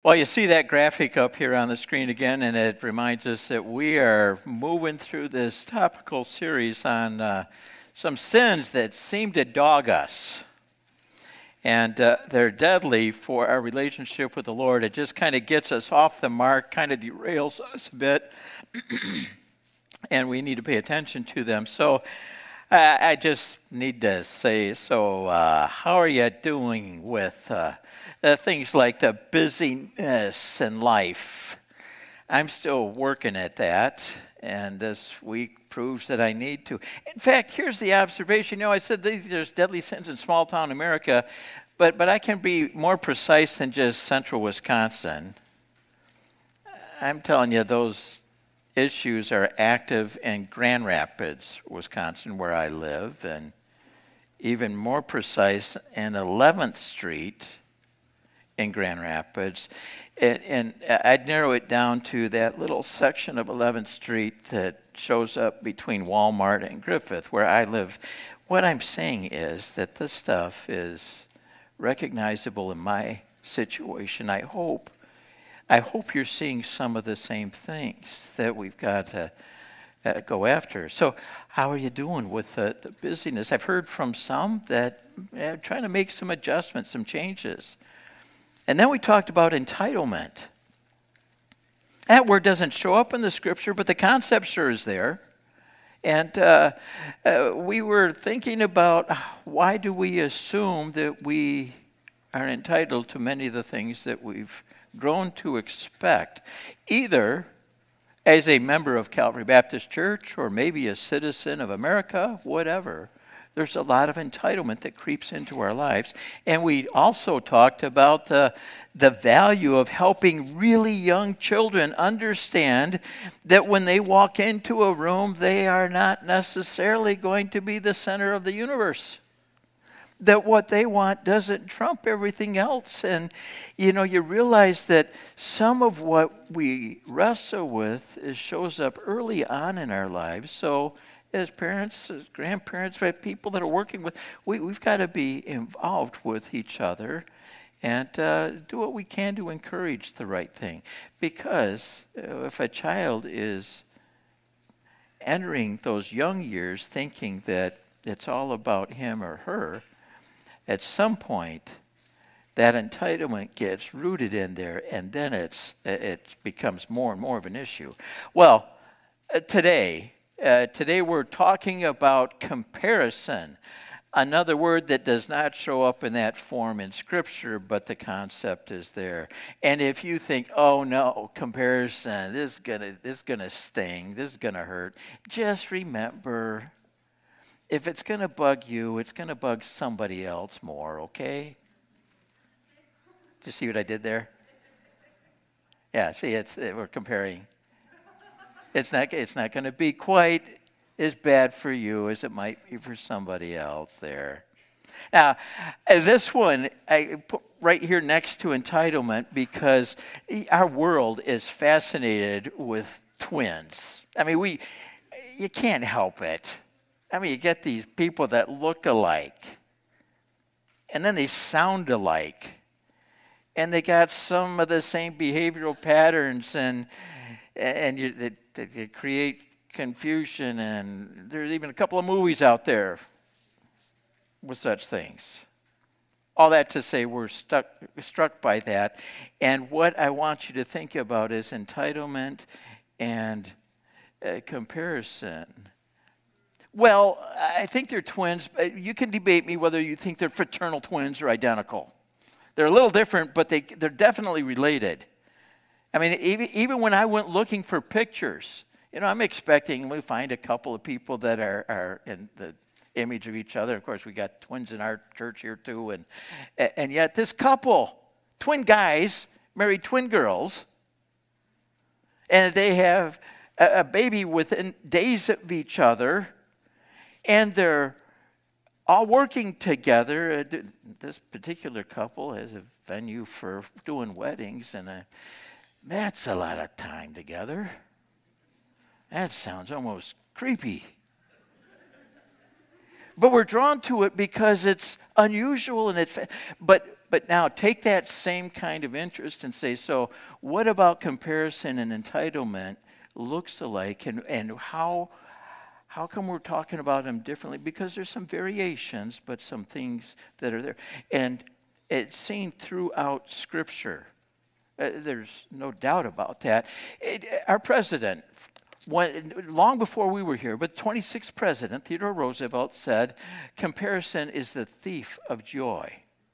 Well, you see that graphic up here on the screen again, and it reminds us that we are moving through this topical series on some sins that seem to dog us. And they're deadly for our relationship with the Lord. It just kind of gets us off the mark, kind of derails us a bit, and we need to pay attention to them. So I just need to say, how are you doing with things like the busyness in life? I'm still working at that, and this week proves that I need to. In fact, here's the observation. I said there's deadly sins in small town America, but I can be more precise than just central Wisconsin. I'm telling you, those issues are active in Grand Rapids, Wisconsin, where I live, and even more precise in 11th Street in Grand Rapids. And I'd narrow it down to that little section of 11th Street that shows up between Walmart and Griffith, where I live. What I'm saying is that this stuff is recognizable in my situation. I hope you're seeing some of the same things that we've got to go after. So how are you doing with the busyness? I've heard from some that are trying to make some adjustments, some changes. And then we talked about entitlement. That word doesn't show up in the scripture, but the concept sure is there. And we were thinking about why do we assume that we are entitled to many of the things that we've grown to expect, either as a member of Calvary Baptist Church or maybe a citizen of America, whatever. There's a lot of entitlement that creeps into our lives. And we also talked about the value of helping really young children understand that when they walk into a room, they are not necessarily going to be the center of the universe. That what they want doesn't trump everything else. And, you realize that some of what we wrestle with shows up early on in our lives. So as parents, as grandparents, people that are working with, we've got to be involved with each other and do what we can to encourage the right thing. Because if a child is entering those young years thinking that it's all about him or her, at some point, that entitlement gets rooted in there, and then it becomes more and more of an issue. Well, today we're talking about comparison, another word that does not show up in that form in Scripture, but the concept is there. And if you think, oh no, comparison, this is gonna sting, this is gonna hurt, just remember, if it's going to bug you, it's going to bug somebody else more, okay? Did you see what I did there? Yeah, see, we're comparing. It's not going to be quite as bad for you as it might be for somebody else there. Now, this one, I put right here next to entitlement because our world is fascinated with twins. I mean, you can't help it. I mean, you get these people that look alike, and then they sound alike, and they got some of the same behavioral patterns, and they create confusion, and there's even a couple of movies out there with such things. All that to say, we're struck by that, and what I want you to think about is entitlement and comparison. Well, I think they're twins. You can debate me whether you think they're fraternal twins or identical. They're a little different, but they're definitely related. I mean, even when I went looking for pictures, I'm expecting we find a couple of people that are in the image of each other. Of course, we got twins in our church here too, and yet this couple, twin guys, married twin girls, and they have a baby within days of each other. And they're all working together. This particular couple has a venue for doing weddings, and that's a lot of time together. That sounds almost creepy. But we're drawn to it because it's unusual, and but But now take that same kind of interest and say, so what about comparison and entitlement looks alike, and how come we're talking about them differently? Because there's some variations, but some things that are there. And it's seen throughout Scripture. There's no doubt about that. Our president, long before we were here, but 26th president, Theodore Roosevelt, said, comparison is the thief of joy.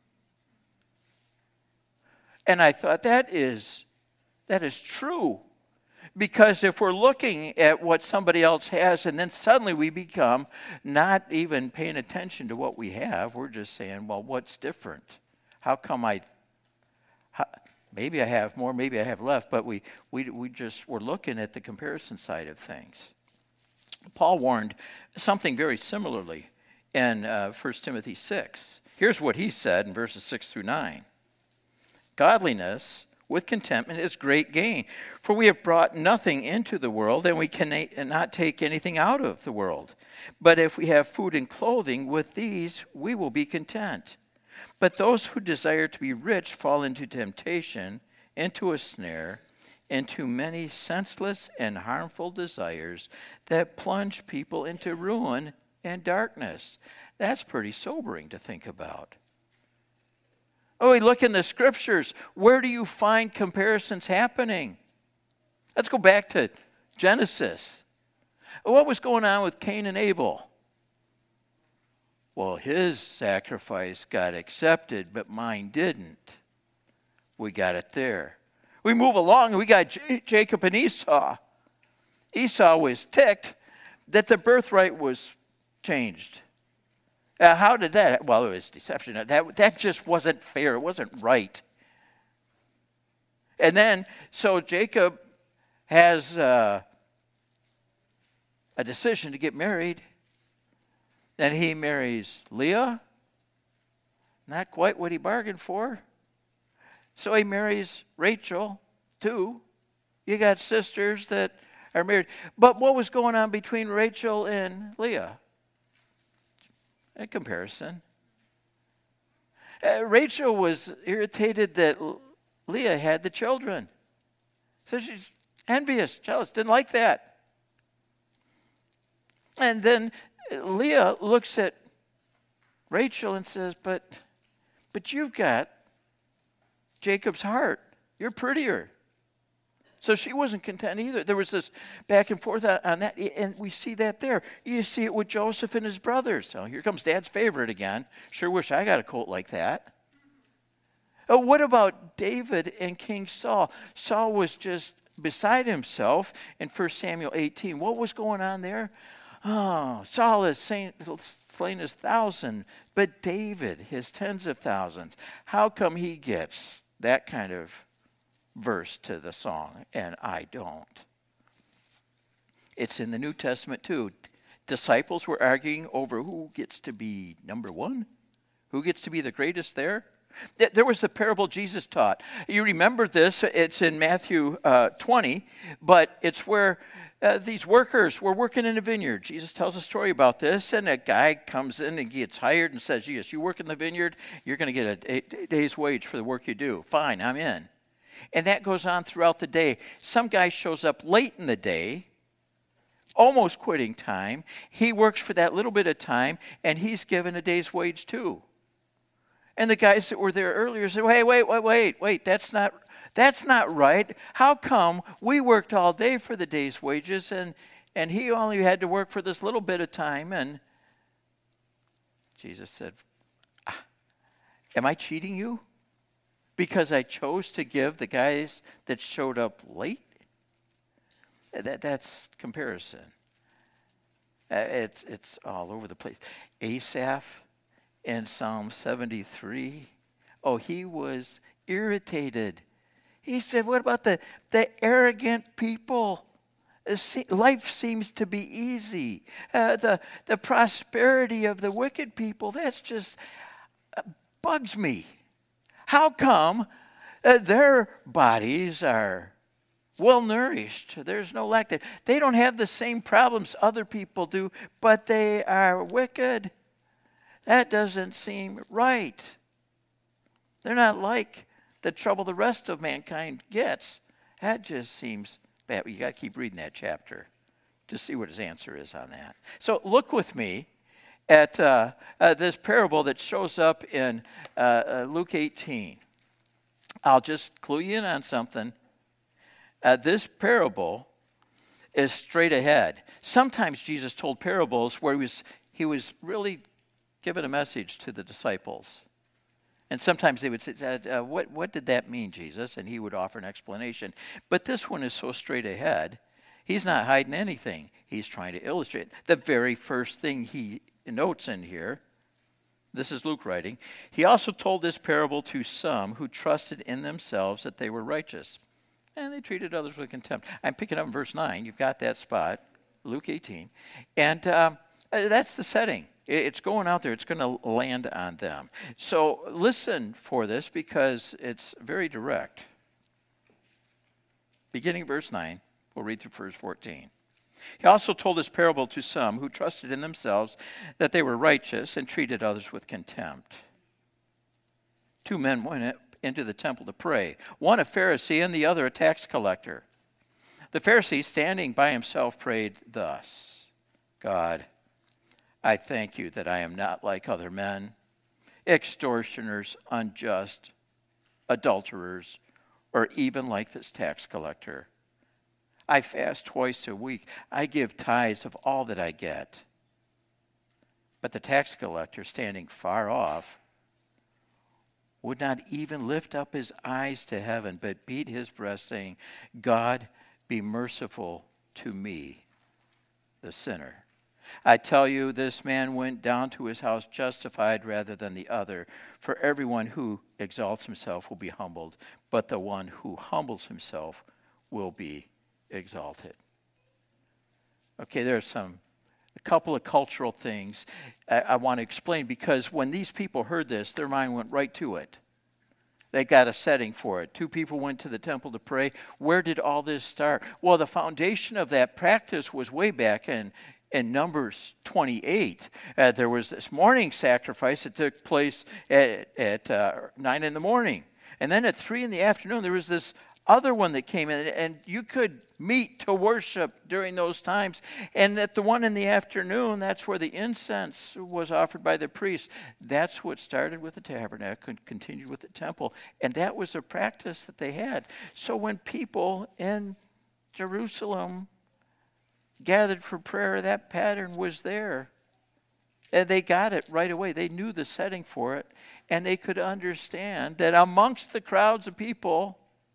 And I thought that is true. Because if we're looking at what somebody else has and then suddenly we become not even paying attention to what we have, we're just saying, well, what's different? How come maybe I have more, maybe I have less, but we're looking at the comparison side of things. Paul warned something very similarly in 1 Timothy 6. Here's what he said in verses 6 through 9. Godliness with contentment is great gain. For we have brought nothing into the world, and we cannot take anything out of the world. But if we have food and clothing, with these we will be content. But those who desire to be rich fall into temptation, into a snare, into many senseless and harmful desires that plunge people into ruin and darkness. That's pretty sobering to think about. Oh, we look in the Scriptures. Where do you find comparisons happening? Let's go back to Genesis. What was going on with Cain and Abel? Well, his sacrifice got accepted, but mine didn't. We got it there. We move along, and we got Jacob and Esau. Esau was ticked that the birthright was changed. How did that? Well, it was deception. That just wasn't fair. It wasn't right. And then, so Jacob has a decision to get married. Then he marries Leah. Not quite what he bargained for. So he marries Rachel, too. You got sisters that are married. But what was going on between Rachel and Leah? A comparison. Rachel was irritated that Leah had the children. So she's envious, jealous, didn't like that. And then Leah looks at Rachel and says, but you've got Jacob's heart. You're prettier. So she wasn't content either. There was this back and forth on that, and we see that there. You see it with Joseph and his brothers. So here comes Dad's favorite again. Sure wish I got a coat like that. Oh, what about David and King Saul? Saul was just beside himself in 1 Samuel 18. What was going on there? Oh, Saul has slain his 1,000, but David his tens of thousands. How come he gets that kind of verse to the song and I don't? It's in the New Testament too. Disciples were arguing over who gets to be number one, who gets to be the greatest there. There was the parable Jesus taught. You remember this, it's in Matthew 20, but it's where these workers were working in a vineyard. Jesus tells a story about this, and a guy comes in and gets hired and says, yes, you work in the vineyard, you're going to get a day's wage for the work you do. Fine, I'm in. And that goes on throughout the day. Some guy shows up late in the day, almost quitting time. He works for that little bit of time, and he's given a day's wage too. And the guys that were there earlier said, hey, wait, that's not right. How come we worked all day for the day's wages, and he only had to work for this little bit of time? And Jesus said, am I cheating you? Because I chose to give the guys that showed up late? That's comparison. It's all over the place. Asaph in Psalm 73, he was irritated. He said, what about the arrogant people? Life seems to be easy. The prosperity of the wicked people, that's just bugs me. How come their bodies are well nourished? There's no lack there. They don't have the same problems other people do, but they are wicked. That doesn't seem right. They're not like the trouble the rest of mankind gets. That just seems bad. You got to keep reading that chapter to see what his answer is on that. So look with me at this parable that shows up in Luke 18. I'll just clue you in on something. This parable is straight ahead. Sometimes Jesus told parables where he was really giving a message to the disciples. And sometimes they would say, what did that mean, Jesus? And he would offer an explanation. But this one is so straight ahead, he's not hiding anything. He's trying to illustrate. The very first thing he notes in here, this is Luke writing, he also told this parable to some who trusted in themselves that they were righteous. And they treated others with contempt. I'm picking up in verse 9. You've got that spot, Luke 18. And that's the setting. It's going out there. It's going to land on them. So listen for this because it's very direct. Beginning verse 9, we'll read through verse 14. He also told this parable to some who trusted in themselves that they were righteous and treated others with contempt. Two men went into the temple to pray, one a Pharisee and the other a tax collector. The Pharisee, standing by himself, prayed thus, God, I thank you that I am not like other men, extortioners, unjust, adulterers, or even like this tax collector. I fast twice a week. I give tithes of all that I get. But the tax collector, standing far off, would not even lift up his eyes to heaven, but beat his breast, saying, God, be merciful to me, the sinner. I tell you, this man went down to his house justified rather than the other. For everyone who exalts himself will be humbled, but the one who humbles himself will be exalted. Okay, there's a couple of cultural things I want to explain, because when these people heard this, their mind went right to it. They got a setting for it. Two people went to the temple to pray. Where did all this start? Well, the foundation of that practice was way back in Numbers 28. There was this morning sacrifice that took place at 9 in the morning. And then at 3 in the afternoon, there was this other one that came in, and you could meet to worship during those times. And at the one in the afternoon, that's where the incense was offered by the priest. That's what started with the tabernacle and continued with the temple. And that was a practice that they had. So when people in Jerusalem gathered for prayer, that pattern was there. And they got it right away. They knew the setting for it. And they could understand that amongst the crowds of people,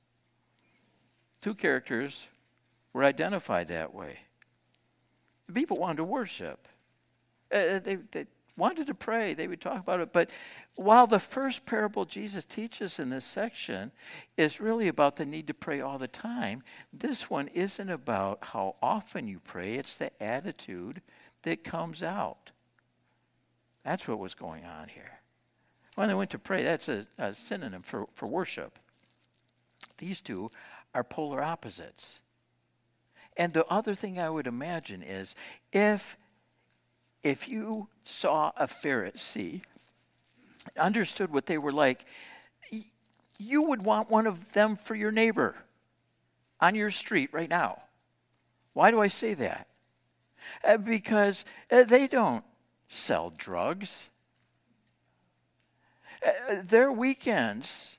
two characters were identified that way. The people wanted to worship. They wanted to pray. They would talk about it. But while the first parable Jesus teaches in this section is really about the need to pray all the time, this one isn't about how often you pray. It's the attitude that comes out. That's what was going on here. When they went to pray, that's a synonym for worship. These two are polar opposites. And the other thing I would imagine is if you saw a Pharisee, understood what they were like, you would want one of them for your neighbor on your street right now. Why do I say that? Because they don't sell drugs. Their weekends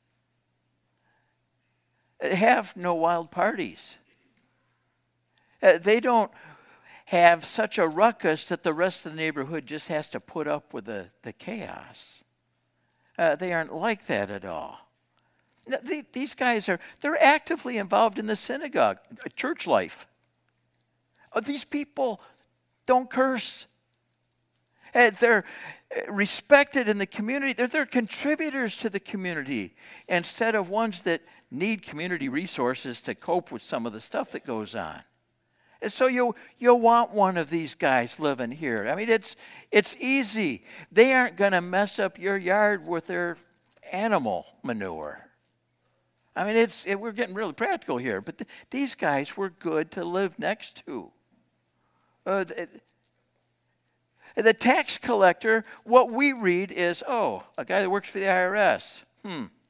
have no wild parties. They don't have such a ruckus that the rest of the neighborhood just has to put up with the chaos. They aren't like that at all. These guys they're actively involved in the synagogue, church life. These people don't curse. They're respected in the community. They're contributors to the community instead of ones that need community resources to cope with some of the stuff that goes on. And so you'll want one of these guys living here. I mean, it's easy. They aren't going to mess up your yard with their animal manure. I mean, we're getting really practical here, but these guys were good to live next to. The tax collector, what we read is, a guy that works for the IRS.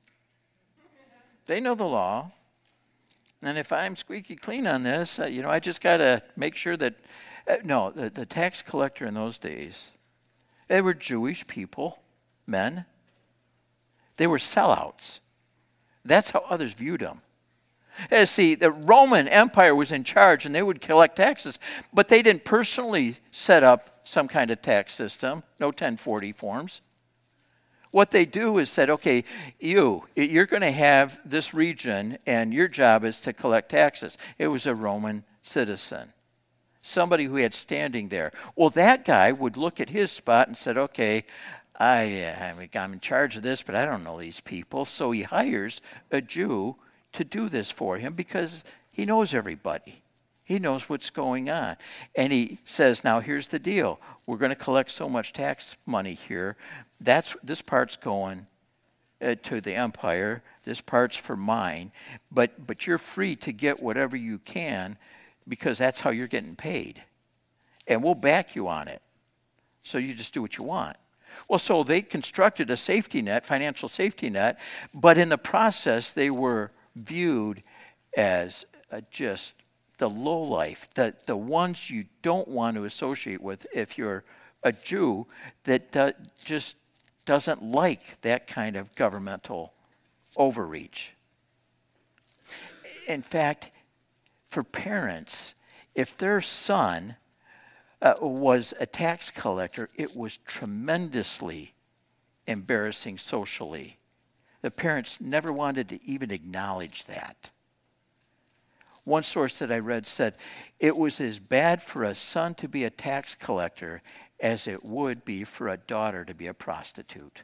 They know the law. And if I'm squeaky clean on this, I just got to make sure that, no, the tax collector in those days, they were Jewish people, men. They were sellouts. That's how others viewed them. See, the Roman Empire was in charge, and they would collect taxes, but they didn't personally set up some kind of tax system, no 1040 forms. What they do is said, okay, you're going to have this region, and your job is to collect taxes. It was a Roman citizen, somebody who had standing there. Well, that guy would look at his spot and said, okay, I'm in charge of this, but I don't know these people. So he hires a Jew to do this for him because he knows everybody. He knows what's going on. And he says, now here's the deal. We're going to collect so much tax money here. This part's going to the empire. This part's for mine. But you're free to get whatever you can because that's how you're getting paid. And we'll back you on it. So you just do what you want. Well, so they constructed a safety net, financial safety net, but in the process they were viewed as just the lowlife, the ones you don't want to associate with if you're a Jew that just doesn't like that kind of governmental overreach. In fact, for parents, if their son was a tax collector, it was tremendously embarrassing socially. The parents never wanted to even acknowledge that. One source that I read said, it was as bad for a son to be a tax collector as it would be for a daughter to be a prostitute.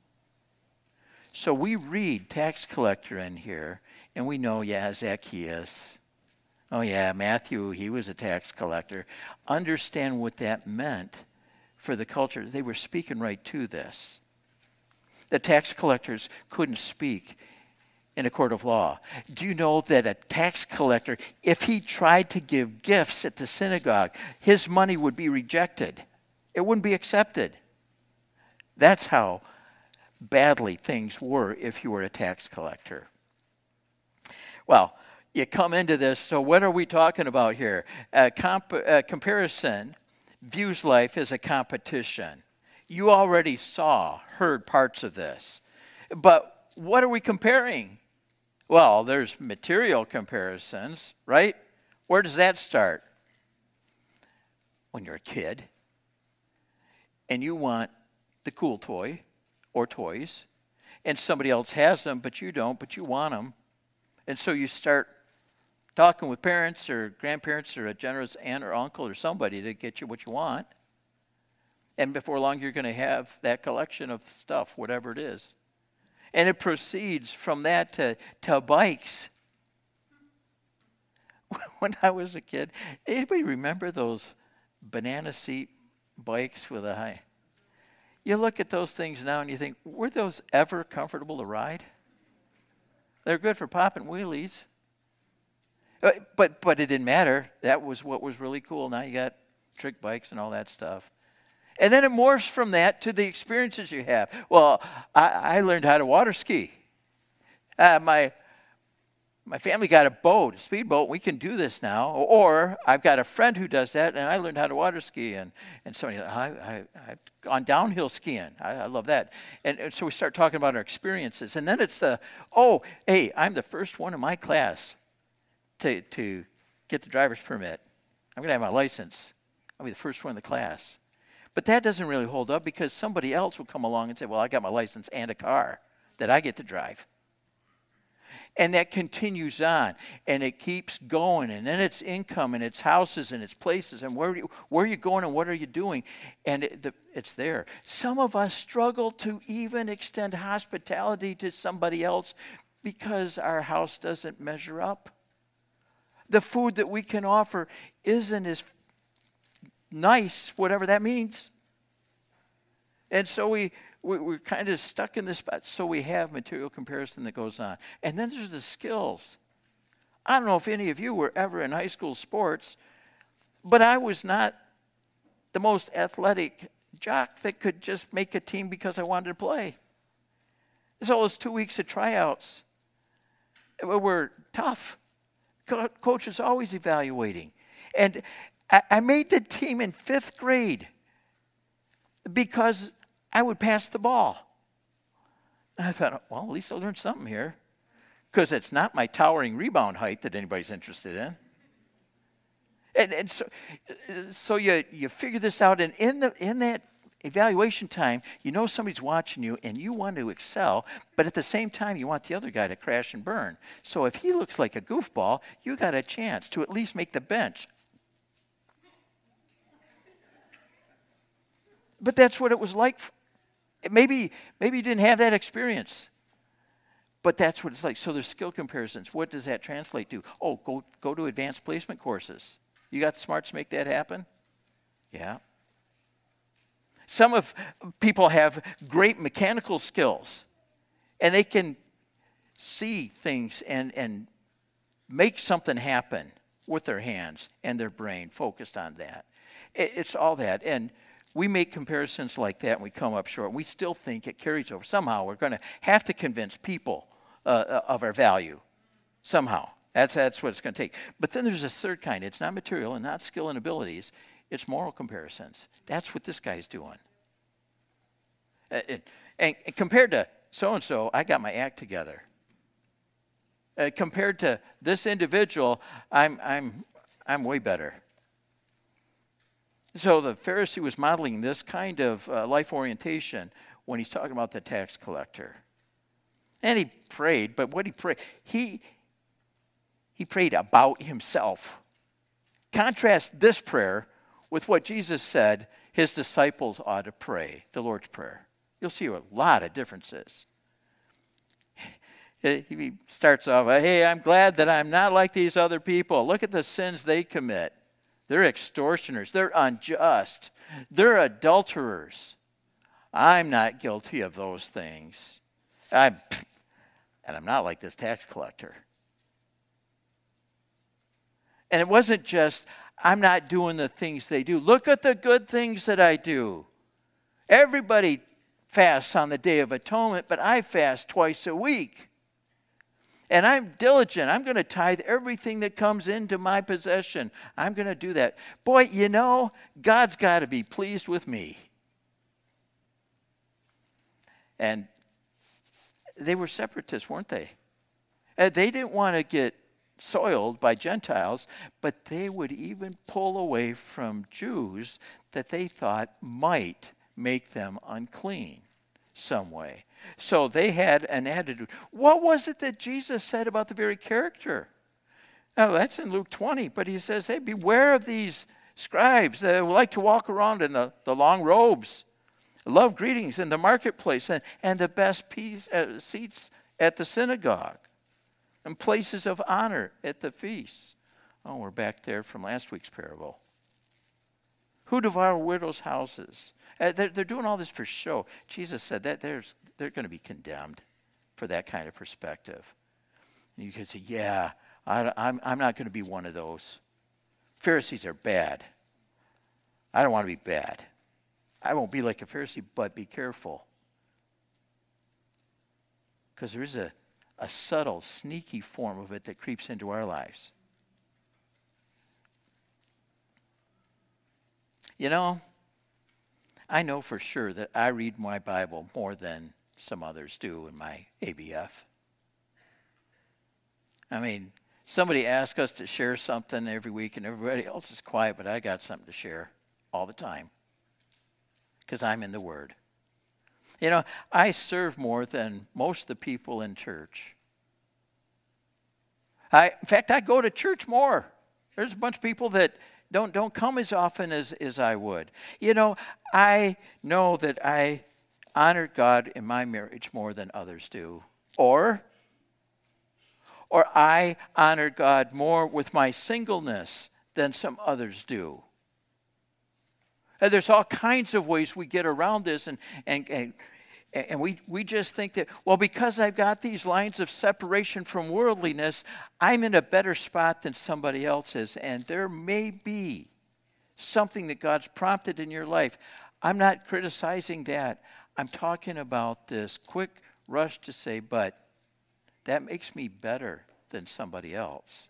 So we read tax collector in here, and we know, yeah, Zacchaeus. Oh yeah, Matthew, he was a tax collector. Understand what that meant for the culture. They were speaking right to this. The tax collectors couldn't speak in a court of law. Do you know that a tax collector, if he tried to give gifts at the synagogue, his money would be rejected? It wouldn't be accepted. That's how badly things were if you were a tax collector. Well, you come into this, so what are we talking about here? Comparison views life as a competition. You already heard parts of this. But what are we comparing? Well, there's material comparisons, right? Where does that start? When you're a kid and you want the cool toy or toys, and somebody else has them, but you don't, but you want them. And so you start talking with parents or grandparents or a generous aunt or uncle or somebody to get you what you want. And before long, you're going to have that collection of stuff, whatever it is. And it proceeds from that to bikes. When I was a kid, anybody remember those banana seat bikes with a high? You look at those things now and you think, were those ever comfortable to ride? They're good for popping wheelies. But it didn't matter. That was what was really cool. Now you got trick bikes and all that stuff. And then it morphs from that to the experiences you have. Well, I learned how to water ski. My family got a boat, a speedboat. We can do this now. Or I've got a friend who does that, and I learned how to water ski. And somebody, I've gone downhill skiing. I love that. And so we start talking about our experiences. And then it's hey, I'm the first one in my class to get the driver's permit. I'm going to have my license. I'll be the first one in the class. But that doesn't really hold up because somebody else will come along and say, well, I got my license and a car that I get to drive. And that continues on, and it keeps going, and then it's income, and it's houses, and it's places, and where are you going, and what are you doing? And it's there. Some of us struggle to even extend hospitality to somebody else because our house doesn't measure up. The food that we can offer isn't as nice, whatever that means. And so we're kind of stuck in this spot. So we have material comparison that goes on. And then there's the skills. I don't know if any of you were ever in high school sports, but I was not the most athletic jock that could just make a team because I wanted to play. There's all those 2 weeks of tryouts. were tough. Coach was always evaluating. And I made the team in 5th grade because I would pass the ball. And I thought, well, at least I learned something here, because it's not my towering rebound height that anybody's interested in. And so you figure this out, and in that evaluation time, you know somebody's watching you, and you want to excel, but at the same time, you want the other guy to crash and burn. So if he looks like a goofball, you got a chance to at least make the bench. But that's what it was like. Maybe you didn't have that experience, but that's what it's like. So there's skill comparisons. What does that translate to? Oh, go to advanced placement courses. You got the smarts to make that happen? Yeah. Some of people have great mechanical skills, and they can see things and make something happen with their hands and their brain focused on that. It's all that. And we make comparisons like that, and we come up short. We still think it carries over. Somehow we're going to have to convince people of our value. Somehow. That's what it's going to take. But then there's a third kind. It's not material and not skill and abilities. It's moral comparisons. That's what this guy's doing. And compared to so-and-so, I got my act together. Compared to this individual, I'm way better. So the Pharisee was modeling this kind of life orientation when he's talking about the tax collector. And he prayed, but what he prayed, he prayed about himself. Contrast this prayer with what Jesus said his disciples ought to pray, the Lord's Prayer. You'll see a lot of differences. He starts off, hey, I'm glad that I'm not like these other people. Look at the sins they commit. They're extortioners. They're unjust. They're adulterers. I'm not guilty of those things. And I'm not like this tax collector. And it wasn't just, I'm not doing the things they do. Look at the good things that I do. Everybody fasts on the Day of Atonement, but I fast twice a week. And I'm diligent. I'm going to tithe everything that comes into my possession. I'm going to do that. Boy, you know, God's got to be pleased with me. And they were separatists, weren't they? They didn't want to get soiled by Gentiles, but they would even pull away from Jews that they thought might make them unclean some way. So they had an attitude. What was it that Jesus said about the very character? Now, that's in Luke 20, but he says, hey, beware of these scribes that like to walk around in the long robes, love greetings in the marketplace, and the best seats at the synagogue, and places of honor at the feasts. Oh, we're back there from last week's parable. Who devour widows' houses? They're doing all this for show. Jesus said that they're going to be condemned for that kind of perspective. And you could say, yeah, I'm not going to be one of those. Pharisees are bad. I don't want to be bad. I won't be like a Pharisee, but be careful. Because there is a subtle, sneaky form of it that creeps into our lives. You know, I know for sure that I read my Bible more than some others do in my ABF. I mean, somebody asks us to share something every week and everybody else is quiet, but I got something to share all the time because I'm in the Word. You know, I serve more than most of the people in church. In fact, I go to church more. There's a bunch of people that don't come as often as I would. You know, I know that I honor God in my marriage more than others do. Or I honor God more with my singleness than some others do. And there's all kinds of ways we get around this, and we just think that, well, because I've got these lines of separation from worldliness, I'm in a better spot than somebody else is. And there may be something that God's prompted in your life. I'm not criticizing that. I'm talking about this quick rush to say, but that makes me better than somebody else.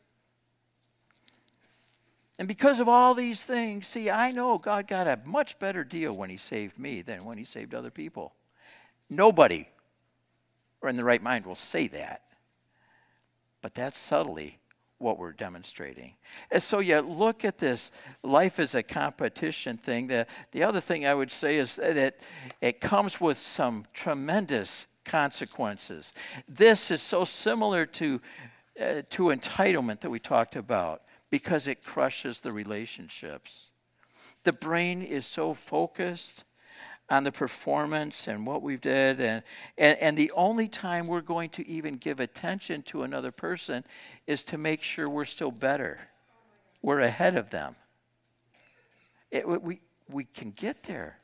And because of all these things, see, I know God got a much better deal when he saved me than when he saved other people. Nobody, or in the right mind, will say that. But that's subtly what we're demonstrating. And so you look at this life as a competition thing. The other thing I would say is that it comes with some tremendous consequences. This is so similar to entitlement that we talked about, because it crushes the relationships. The brain is so focused on the performance and what we've did, and the only time we're going to even give attention to another person is to make sure we're still better. We're ahead of them. We can get there.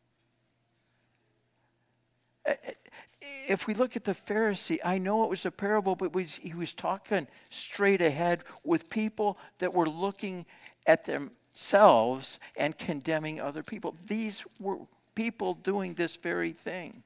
If we look at the Pharisee, I know it was a parable, but he was talking straight ahead with people that were looking at themselves and condemning other people. These were people doing this very thing.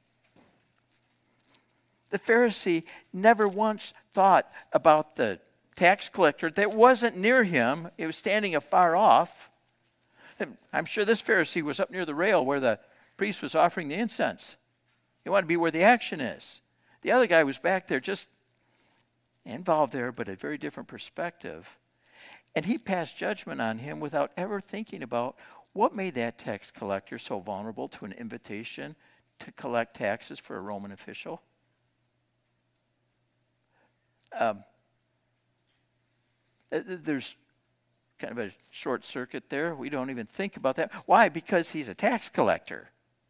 The Pharisee never once thought about the tax collector that wasn't near him. It was standing afar off. And I'm sure this Pharisee was up near the rail where the priest was offering the incense. You want to be where the action is. The other guy was back there just involved there, but a very different perspective. And he passed judgment on him without ever thinking about what made that tax collector so vulnerable to an invitation to collect taxes for a Roman official. There's kind of a short circuit there. We don't even think about that. Why? Because he's a tax collector.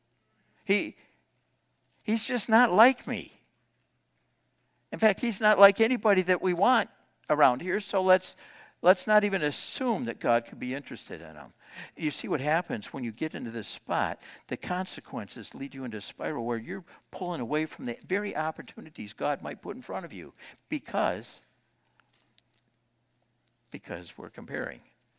He's just not like me. In fact, he's not like anybody that we want around here, so let's not even assume that God could be interested in him. You see what happens when you get into this spot. The consequences lead you into a spiral where you're pulling away from the very opportunities God might put in front of you because we're comparing.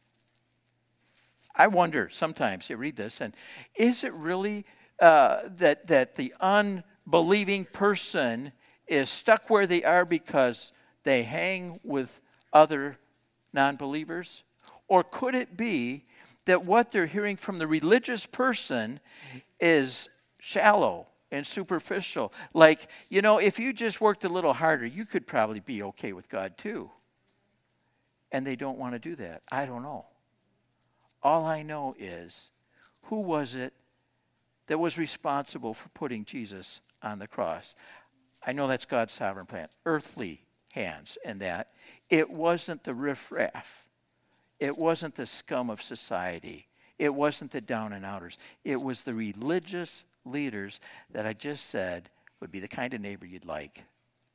I wonder sometimes, you read this, and is it really that the unbelieving person is stuck where they are because they hang with other non-believers? Or could it be that what they're hearing from the religious person is shallow and superficial? Like, if you just worked a little harder, you could probably be okay with God too. And they don't want to do that. I don't know. All I know is, who was it that was responsible for putting Jesus on the cross? I know that's God's sovereign plan. Earthly hands in that. It wasn't the riffraff. It wasn't the scum of society. It wasn't the down and outers. It was the religious leaders that I just said would be the kind of neighbor you'd like.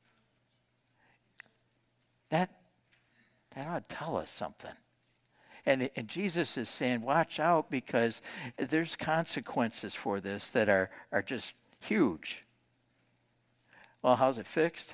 That ought to tell us something. And Jesus is saying, watch out, because there's consequences for this that are just huge. Well, how's it fixed?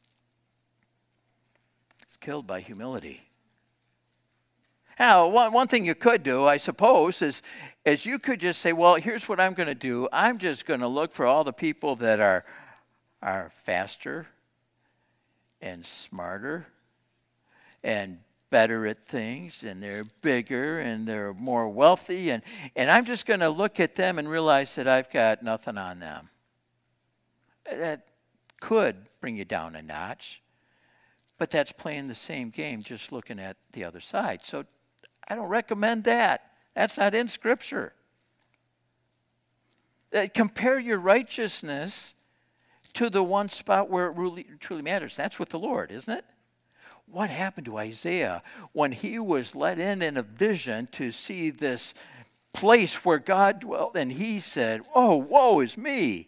It's killed by humility. Now, one thing you could do, I suppose, is you could just say, well, here's what I'm going to do. I'm just going to look for all the people that are faster and smarter and better at things, and they're bigger and they're more wealthy, and I'm just going to look at them and realize that I've got nothing on them. That could bring you down a notch, but that's playing the same game, just looking at the other side. So I don't recommend that. That's not in Scripture. Compare your righteousness to the one spot where it really, truly matters. That's with the Lord, isn't it? What happened to Isaiah when he was let in a vision to see this place where God dwelt, and he said, oh, woe is me.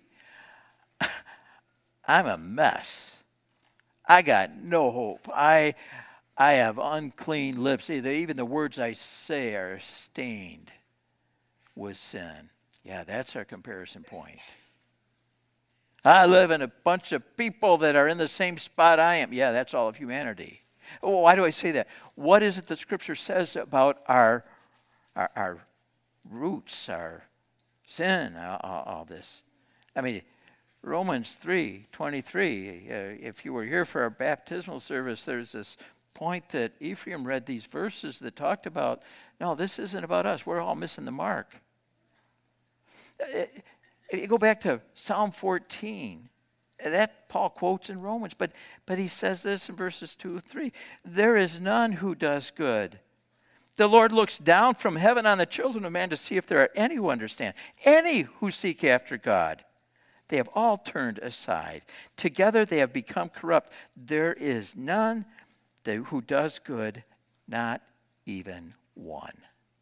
I'm a mess. I got no hope. I have unclean lips. Even the words I say are stained with sin. Yeah, that's our comparison point. I live in a bunch of people that are in the same spot I am. Yeah, that's all of humanity. Why do I say that? What is it that Scripture says about our roots, our sin, all this? I mean, Romans 3:23. If you were here for our baptismal service, there's this point that Ephraim read these verses that talked about, no, this isn't about us. We're all missing the mark. You go back to Psalm 14. That Paul quotes in Romans, but he says this in verses 2 and 3. There is none who does good. The Lord looks down from heaven on the children of man to see if there are any who understand, any who seek after God. They have all turned aside. Together they have become corrupt. There is none who does good, not even one.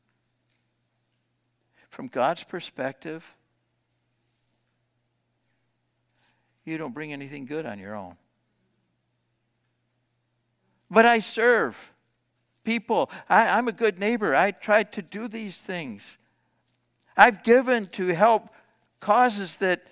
From God's perspective, you don't bring anything good on your own. But I serve people. I'm a good neighbor. I try to do these things. I've given to help causes that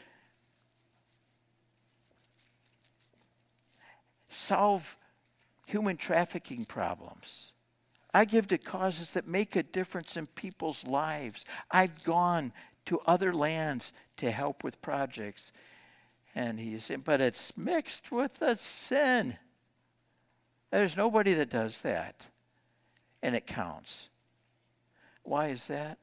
solve human trafficking problems. I give to causes that make a difference in people's lives. I've gone to other lands to help with projects. And he said, but it's mixed with a sin. There's nobody that does that. And it counts. Why is that?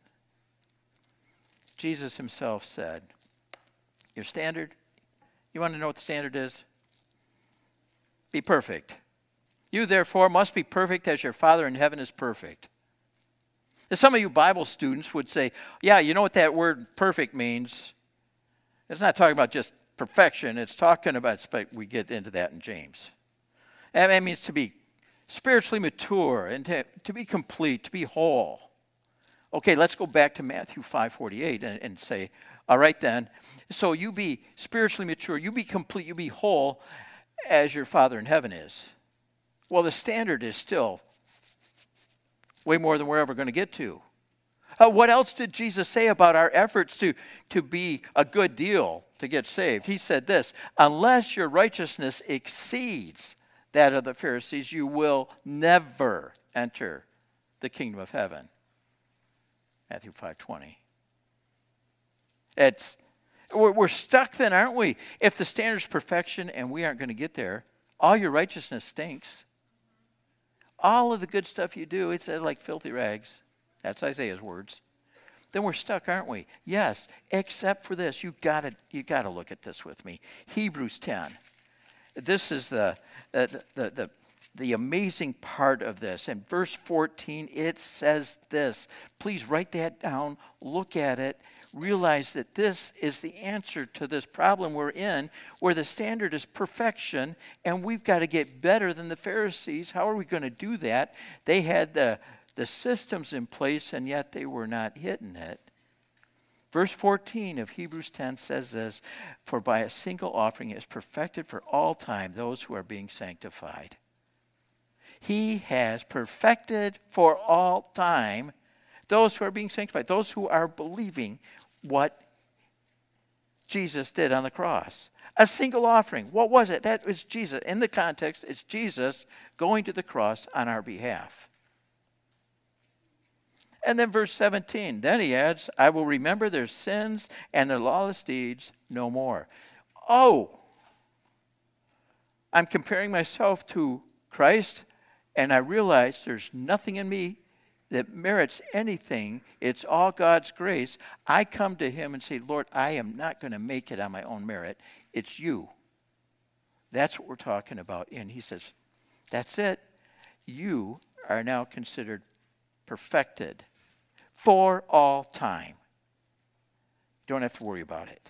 Jesus himself said, your standard, you want to know what the standard is? Be perfect. You therefore must be perfect as your Father in heaven is perfect. And some of you Bible students would say, yeah, you know what that word perfect means? It's not talking about just perfection. It's talking about, we get into that in James. That means to be spiritually mature and to be complete, to be whole. Okay, let's go back to Matthew 5:48 and say, all right then, so you be spiritually mature, you be complete, you be whole as your Father in heaven is. Well, the standard is still way more than we're ever going to get to. What else did Jesus say about our efforts to be a good deal to get saved? He said this, unless your righteousness exceeds that of the Pharisees, you will never enter the kingdom of heaven. Matthew 5:20. We're stuck then, aren't we? If the standard is perfection and we aren't going to get there, all your righteousness stinks. All of the good stuff you do, it's like filthy rags. That's Isaiah's words. Then we're stuck, aren't we? Yes, except for this. You gotta look at this with me. Hebrews 10. This is the amazing part of this. In verse 14, it says this. Please write that down. Look at it. Realize that this is the answer to this problem we're in, where the standard is perfection, and we've got to get better than the Pharisees. How are we going to do that? They had the systems in place, and yet they were not hitting it. Verse 14 of Hebrews 10 says this, for by a single offering is perfected for all time those who are being sanctified. He has perfected for all time those who are being sanctified, those who are believing what Jesus did on the cross. A single offering. What was it? That was Jesus. In the context, it's Jesus going to the cross on our behalf. And then verse 17, then he adds, I will remember their sins and their lawless deeds no more. Oh, I'm comparing myself to Christ, and I realize there's nothing in me that merits anything. It's all God's grace. I come to him and say, Lord, I am not going to make it on my own merit. It's you. That's what we're talking about. And he says, that's it. You are now considered perfected for all time. You don't have to worry about it.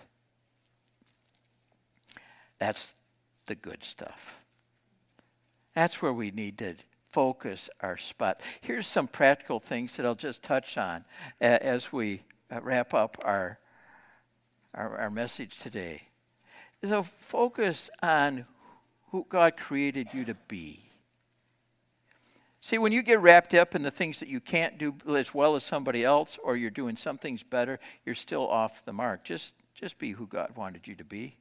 That's the good stuff. That's where we need to focus our spot. Here's some practical things that I'll just touch on as we wrap up our message today. So focus on who God created you to be. See, when you get wrapped up in the things that you can't do as well as somebody else, or you're doing some things better, you're still off the mark. Just be who God wanted you to be.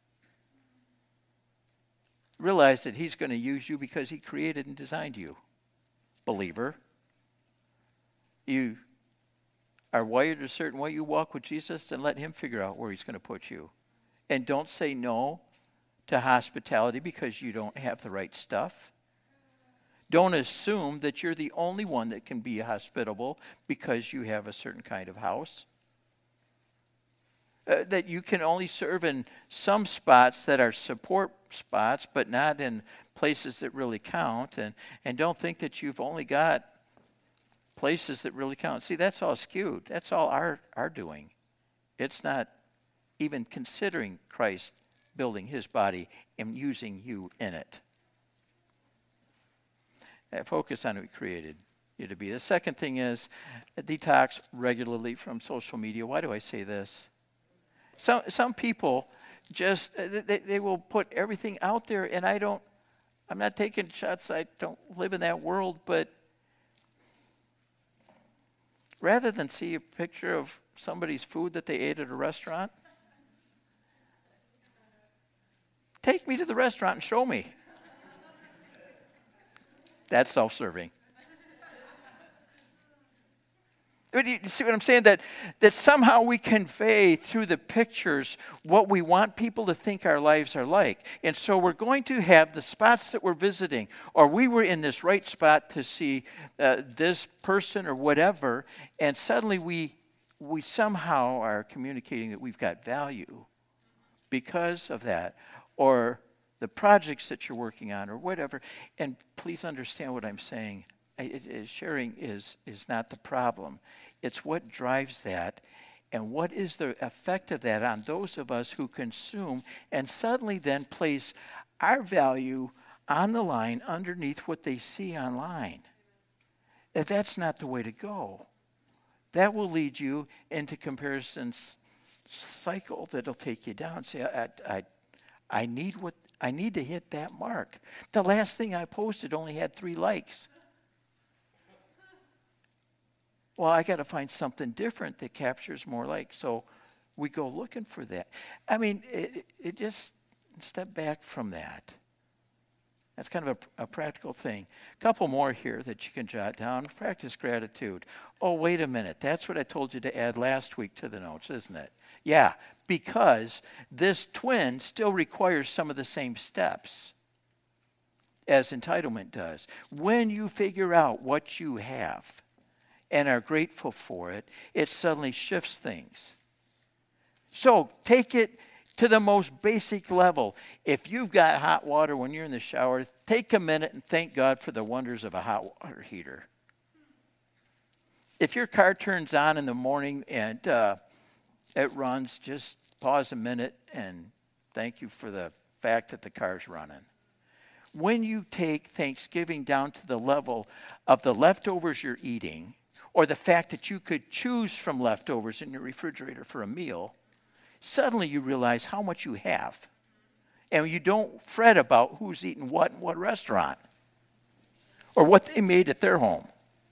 Realize that he's going to use you because he created and designed you. Believer, you are wired a certain way. You walk with Jesus and let him figure out where he's going to put you And don't say no to hospitality because you don't have the right stuff. Don't assume that you're the only one that can be hospitable because you have a certain kind of house. That you can only serve in some spots that are support spots, but not in places that really count. And don't think that you've only got places that really count. See, that's all skewed. That's all our doing. It's not even considering Christ building his body and using you in it. Focus on who he created you to be. The second thing is detox regularly from social media. Why do I say this? Some people just, they will put everything out there, and I'm not taking shots. I don't live in that world, but rather than see a picture of somebody's food that they ate at a restaurant, take me to the restaurant and show me. That's self-serving. You see what I'm saying? That somehow we convey through the pictures what we want people to think our lives are like. And so we're going to have the spots that we're visiting, or we were in this right spot to see this person or whatever, and suddenly we somehow are communicating that we've got value because of that, or the projects that you're working on, or whatever. And please understand what I'm saying. Sharing is not the problem. It's what drives that, and what is the effect of that on those of us who consume and suddenly then place our value on the line underneath what they see online. That's not the way to go. That will lead you into comparison cycle that'll take you down. Say, I need to hit that mark. The last thing I posted only had 3 likes. Well, I got to find something different that captures more likes. So we go looking for that. I mean, it just step back from that. That's kind of a practical thing. A couple more here that you can jot down. Practice gratitude. Oh, wait a minute. That's what I told you to add last week to the notes, isn't it? Yeah, because this twin still requires some of the same steps as entitlement does. When you figure out what you have and are grateful for it, it suddenly shifts things. So take it to the most basic level. If you've got hot water when you're in the shower, take a minute and thank God for the wonders of a hot water heater. If your car turns on in the morning and it runs, just pause a minute and thank you for the fact that the car's running. When you take Thanksgiving down to the level of the leftovers you're eating, or the fact that you could choose from leftovers in your refrigerator for a meal, suddenly you realize how much you have. And you don't fret about who's eating what in what restaurant, or what they made at their home.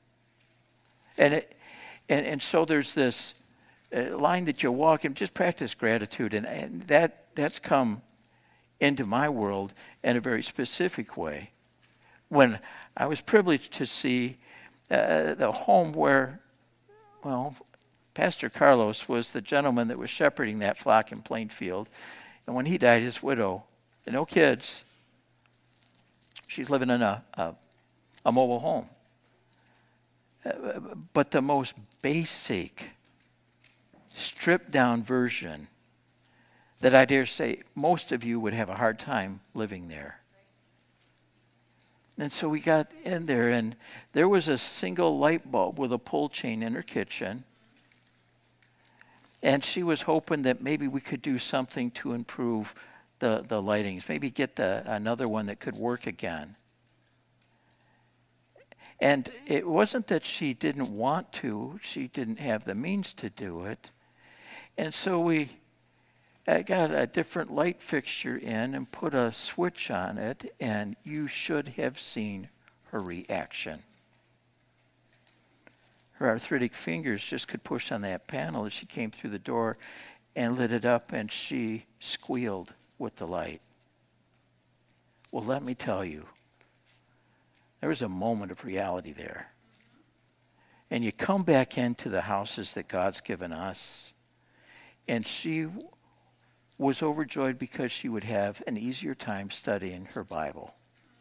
And so there's this line that you walk and just practice gratitude. And that's come into my world in a very specific way. When I was privileged to see the home where, well, Pastor Carlos was the gentleman that was shepherding that flock in Plainfield. And when he died, his widow, no kids, she's living in a mobile home. But the most basic, stripped down version that I dare say most of you would have a hard time living there. And so we got in there, and there was a single light bulb with a pull chain in her kitchen. And she was hoping that maybe we could do something to improve the lightings, maybe get another one that could work again. And it wasn't that she didn't want to, she didn't have the means to do it. And so we got a different light fixture in and put a switch on it, and you should have seen her reaction. Her arthritic fingers just could push on that panel as she came through the door and lit it up, and she squealed with delight. Well, let me tell you, there was a moment of reality there. And you come back into the houses that God's given us, and she was overjoyed because she would have an easier time studying her Bible.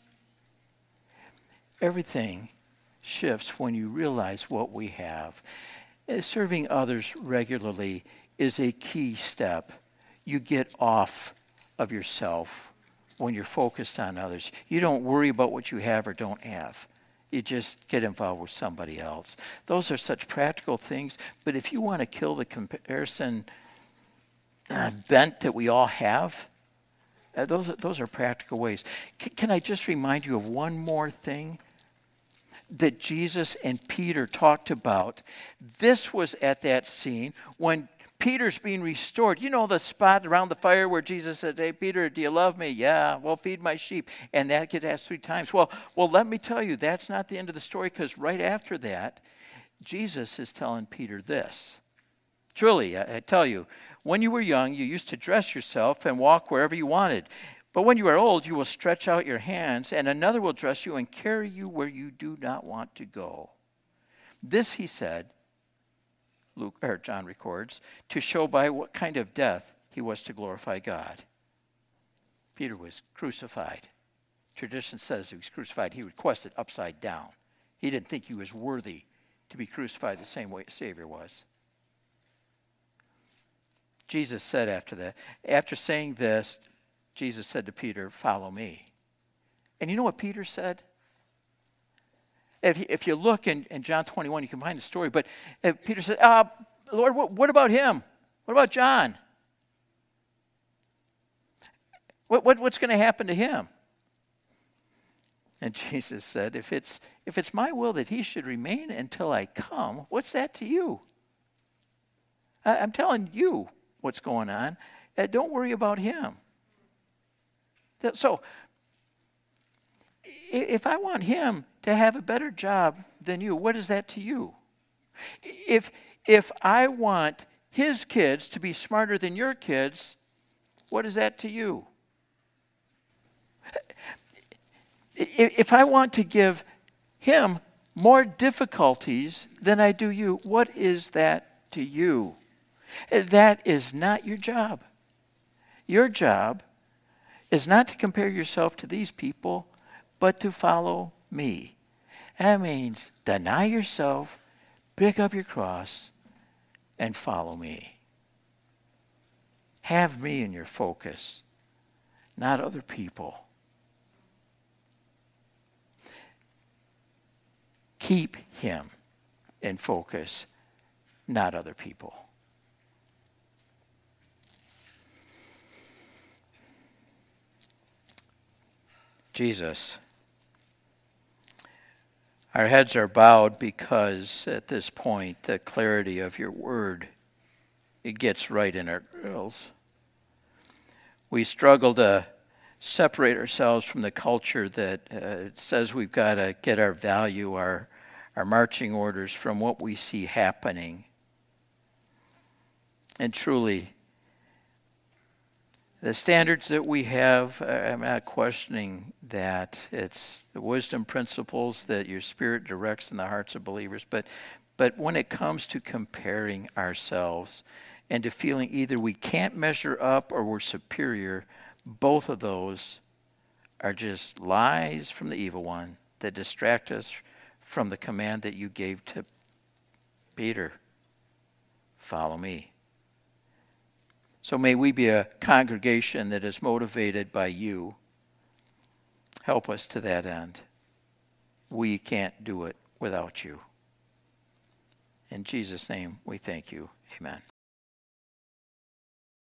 Everything shifts when you realize what we have. Serving others regularly is a key step. You get off of yourself when you're focused on others. You don't worry about what you have or don't have. You just get involved with somebody else. Those are such practical things, but if you want to kill the comparison bent that we all have, those are practical ways. Can I just remind you of one more thing that Jesus and Peter talked about? This was at that scene when Peter's being restored. You know the spot around the fire where Jesus said, "Hey, Peter, do you love me?" "Yeah." "Well, feed my sheep." And that gets asked 3 times. Well, let me tell you, that's not the end of the story, because right after that, Jesus is telling Peter this. "Truly, I tell you, when you were young, you used to dress yourself and walk wherever you wanted. But when you are old, you will stretch out your hands, and another will dress you and carry you where you do not want to go." This he said, John records, to show by what kind of death he was to glorify God. Peter was crucified. Tradition says he was crucified. He requested upside down. He didn't think he was worthy to be crucified the same way the Savior was. Jesus said after that, after saying this, Jesus said to Peter, "Follow me." And you know what Peter said? If you look in John 21, you can find the story. But Peter said, "Lord, what about him? What about John? What's going to happen to him?" And Jesus said, if it's my will that he should remain until I come, what's that to you? I'm telling you what's going on. Don't worry about him. So, if I want him to have a better job than you, what is that to you? If I want his kids to be smarter than your kids, what is that to you? If I want to give him more difficulties than I do you, what is that to you? That is not your job. Your job is not to compare yourself to these people, but to follow me. That means deny yourself, pick up your cross, and follow me. Have me in your focus, not other people. Keep him in focus, not other people. Jesus, our heads are bowed because at this point the clarity of your word, it gets right in our grills. We struggle to separate ourselves from the culture that says we've got to get our value, our marching orders from what we see happening. And truly, the standards that we have, I'm not questioning that. It's the wisdom principles that your Spirit directs in the hearts of believers. But when it comes to comparing ourselves and to feeling either we can't measure up or we're superior, both of those are just lies from the evil one that distract us from the command that you gave to Peter. Follow me. So may we be a congregation that is motivated by you. Help us to that end. We can't do it without you. In Jesus' name we thank you. Amen.